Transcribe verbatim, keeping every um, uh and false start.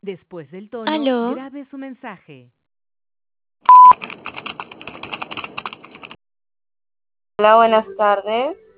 Después del tono, Aló, grabe su mensaje. Hola, buenas tardes.